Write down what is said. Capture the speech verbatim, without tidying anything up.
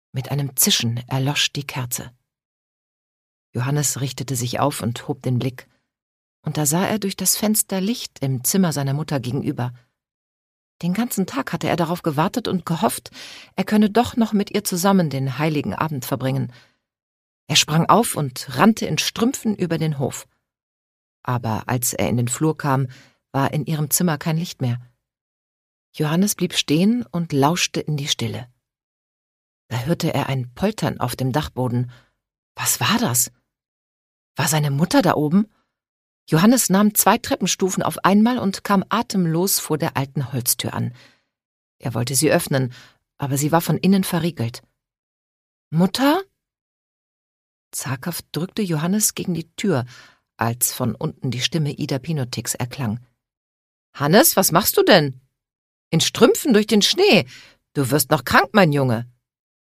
Mit einem Zischen erlosch die Kerze. Johannes richtete sich auf und hob den Blick, und da sah er durch das Fenster Licht im Zimmer seiner Mutter gegenüber. Den ganzen Tag hatte er darauf gewartet und gehofft, er könne doch noch mit ihr zusammen den heiligen Abend verbringen. Er sprang auf und rannte in Strümpfen über den Hof. Aber als er in den Flur kam, war in ihrem Zimmer kein Licht mehr. Johannes blieb stehen und lauschte in die Stille. Da hörte er ein Poltern auf dem Dachboden. Was war das? War seine Mutter da oben? Johannes nahm zwei Treppenstufen auf einmal und kam atemlos vor der alten Holztür an. Er wollte sie öffnen, aber sie war von innen verriegelt. »Mutter?« Zaghaft drückte Johannes gegen die Tür, als von unten die Stimme Ida Pinotiks erklang. »Hannes, was machst du denn? In Strümpfen durch den Schnee. Du wirst noch krank, mein Junge.«